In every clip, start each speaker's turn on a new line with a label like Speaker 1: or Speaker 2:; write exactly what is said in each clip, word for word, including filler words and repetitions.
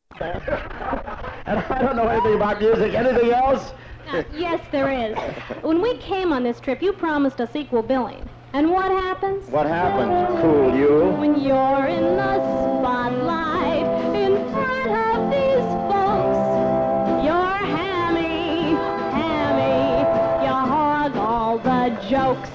Speaker 1: And I don't know anything about music. Anything else?
Speaker 2: Uh, yes, there is. When we came on this trip, you promised us equal billing. And what happens?
Speaker 1: What happens, cool you?
Speaker 2: When you're in the spotlight in front of these folks, you're hammy, hammy, you hog all the jokes.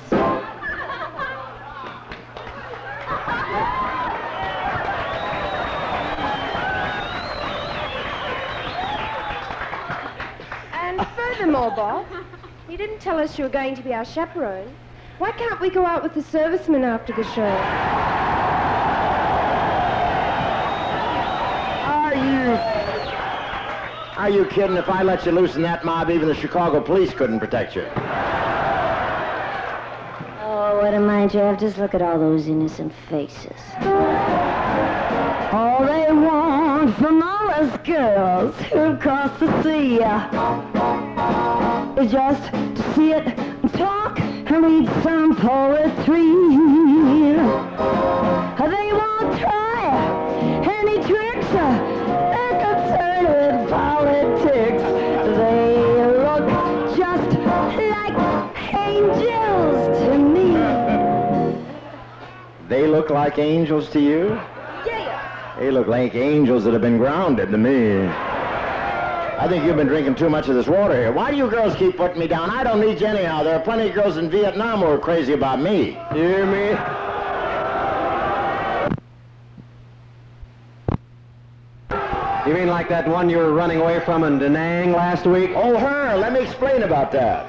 Speaker 3: And furthermore, Bob, you didn't tell us you were going to be our chaperone. Why can't we go out with the servicemen after the show?
Speaker 1: Are you... Are you kidding? If I let you loose in that mob, even the Chicago police couldn't protect you.
Speaker 4: Oh, what am I, Jeff? Just look at all those innocent faces. All they want from all us girls who cross the sea is just to see it and talk and read some poetry. They won't try any tricks. They're concerned with politics. They look just like angels to me.
Speaker 1: They look like angels to you?
Speaker 3: Yeah.
Speaker 1: They look like angels that have been grounded to me. I think you've been drinking too much of this water here. Why do you girls keep putting me down? I don't need you anyhow. There are plenty of girls in Vietnam who are crazy about me. You hear me?
Speaker 5: You mean like that one you were running away from in Da Nang last week?
Speaker 1: Oh, her. Let me explain about that.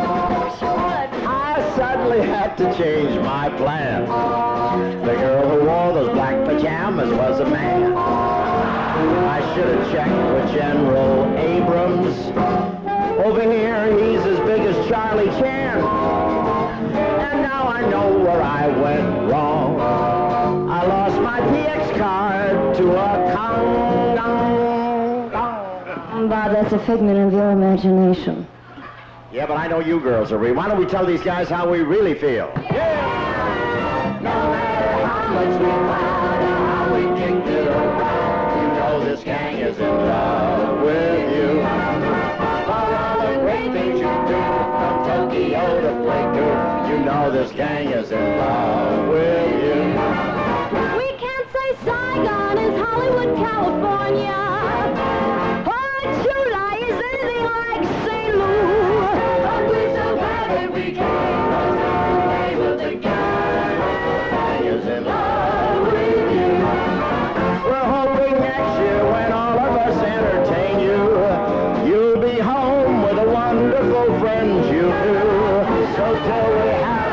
Speaker 1: I suddenly had to change my plan. The girl who wore those black pajamas was a man. I should have checked with General Abrams. Over here, he's as big as Charlie Chan. And now I know where I went wrong. I lost my P X card to a Kong Dong Dong.
Speaker 4: Bob, that's a figment of your imagination.
Speaker 1: Yeah, but I know you girls are real. Why don't we tell these guys how we really feel?
Speaker 6: Yeah! No matter how much we fight or how we kicked it around, you know this gang is in love with you. For all the great things you do, from Tokyo to Playco, you know this gang is in love with you.
Speaker 2: We can't say Saigon is Hollywood, California. Or July is anything like Saint Louis.
Speaker 6: But we're so glad that we came, 'cause we're able to get gang is in love with you.
Speaker 1: We're hoping next year when all of us entertain you, you'll be home with the wonderful friends you do. So till we have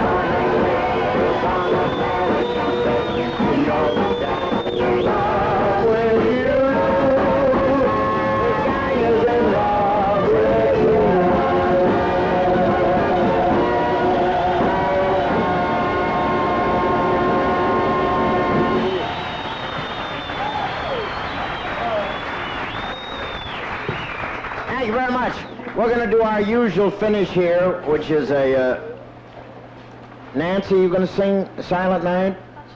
Speaker 1: you know that in love with you. The gang is in love with you. Thank you very much. We're going to do our usual finish here, which is a... Uh, Nancy, you going to sing Silent Night?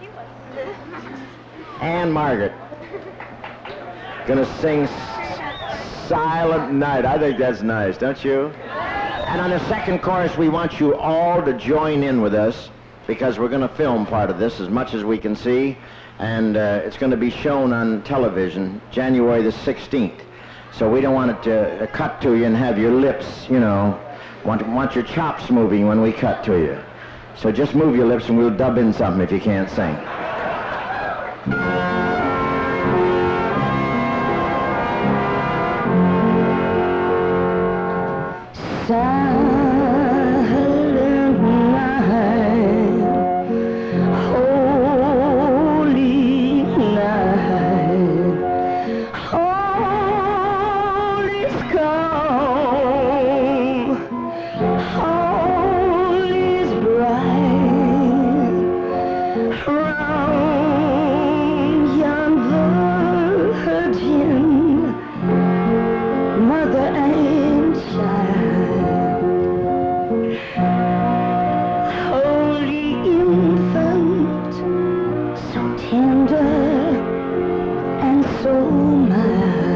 Speaker 1: And Margaret. Going to sing S- Silent Night. I think that's nice, don't you? And on the second chorus, we want you all to join in with us because we're going to film part of this as much as we can see. And uh, it's going to be shown on television January the sixteenth. So we don't want it to uh, cut to you and have your lips, you know, want, want your chops moving when we cut to you. So just move your lips and we'll dub in something if you can't sing.
Speaker 4: Silent night, holy night, all is calm, all is bright, round yon virgin, mother and child. Holy infant, so tender and so mild.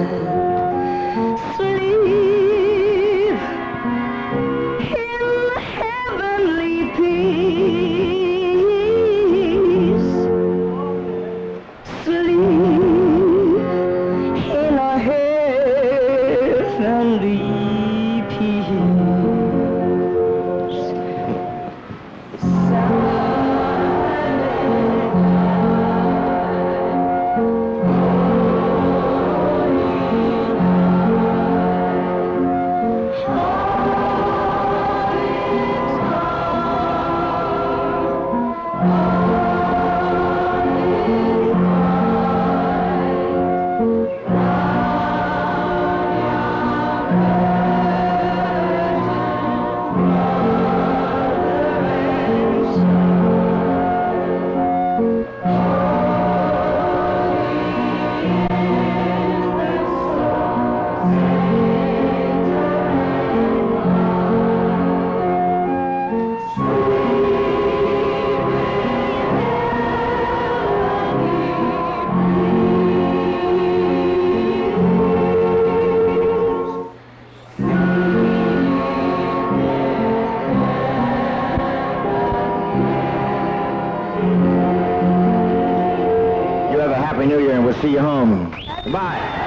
Speaker 1: Happy New Year, and we'll see you home. Goodbye.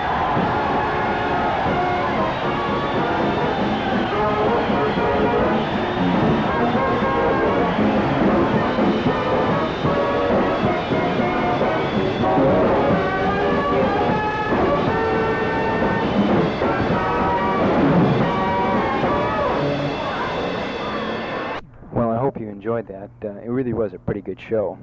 Speaker 7: Well, I hope you enjoyed that. Uh, it really was a pretty good show.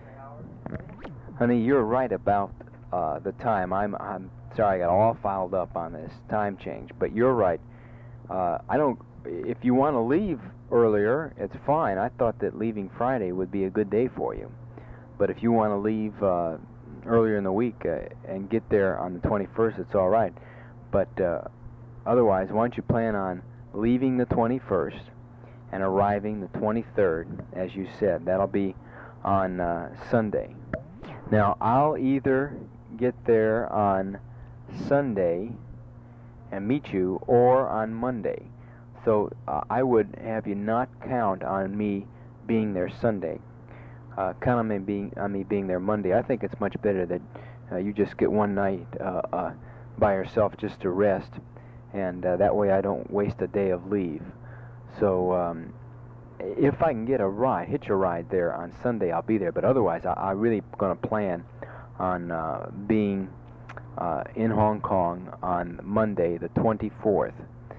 Speaker 7: Honey, you're right about uh, the time. I'm I'm sorry I got all fouled up on this time change, but you're right. Uh, I don't. If you want to leave earlier, it's fine. I thought that leaving Friday would be a good day for you, but if you want to leave uh, earlier in the week uh, and get there on the twenty-first, it's all right. But uh, otherwise, why don't you plan on leaving the twenty-first and arriving the twenty-third, as you said. That'll be on uh, Sunday. Now, I'll either get there on Sunday and meet you, or on Monday. So uh, I would have you not count on me being there Sunday. Uh, count on me being on me being there Monday. I think it's much better that uh, you just get one night uh, uh, by yourself just to rest, and uh, that way I don't waste a day of leave. So um, if I can get a ride, hitch a ride there on Sunday, I'll be there. But otherwise, I, I'm really going to plan on uh, being uh, in Hong Kong on Monday, the twenty-fourth.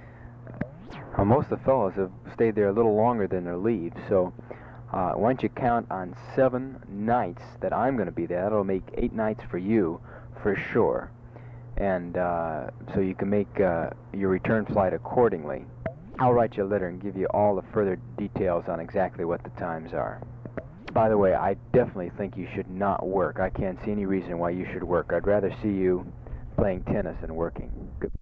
Speaker 7: Uh, most of the fellows have stayed there a little longer than their leave, so uh, why don't you count on seven nights that I'm going to be there. That'll make eight nights for you, for sure. And uh, so you can make uh, your return flight accordingly. I'll write you a letter and give you all the further details on exactly what the times are. By the way, I definitely think you should not work. I can't see any reason why you should work. I'd rather see you playing tennis than working. Good.